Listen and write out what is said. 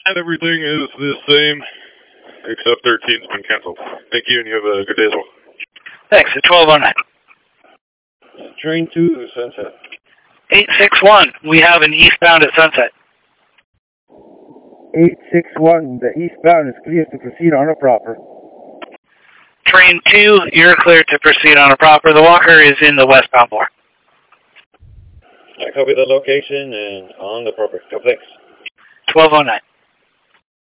Everything is the same, except 13's been canceled. Thank you, and you have a good day as well. Thanks, at 1209. Train 2, Sunset. 861, we have an eastbound at Sunset. 861, the eastbound is clear to proceed on a proper. Train 2, you're clear to proceed on a proper. The walker is in the westbound floor. I copy the location and on the proper. Thanks. 1209.